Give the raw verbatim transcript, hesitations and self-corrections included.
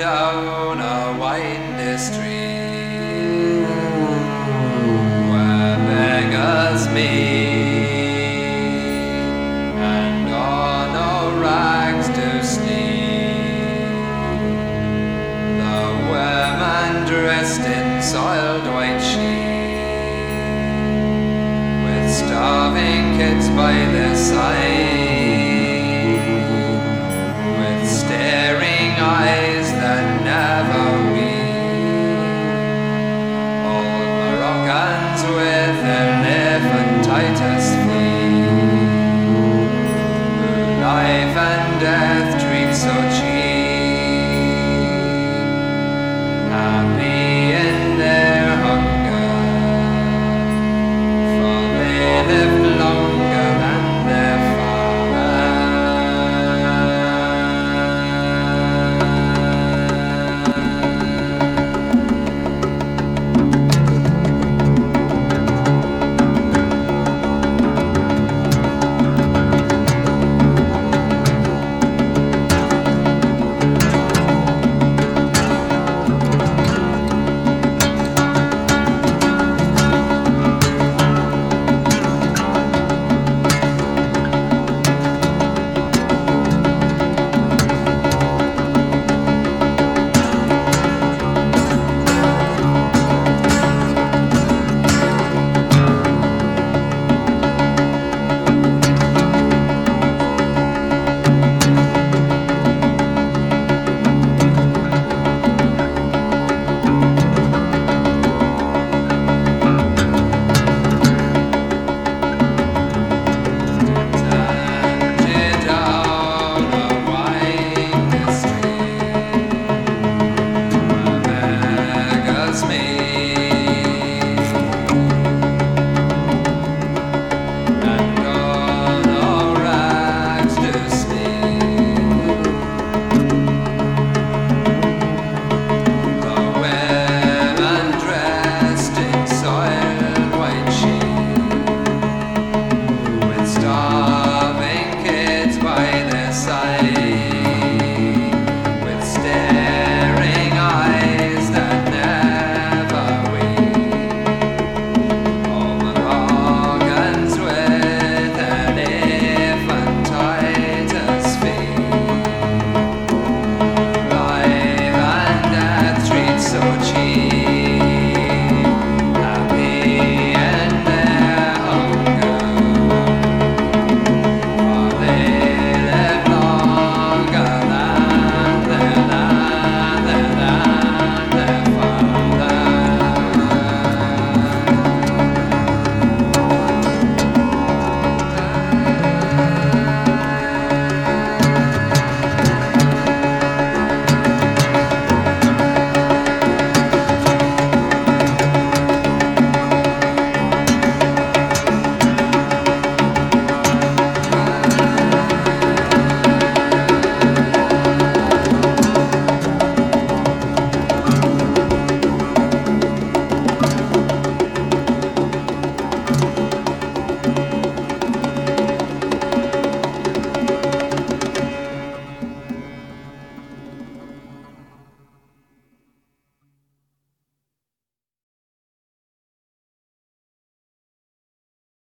down a windy street where beggars meet and on no rags to sleep. The women dressed in soiled white sheet with starving kids by their side, with staring eyes that never weep. Old Moroccans with their elephantitis feet, who life and death treat so cheap.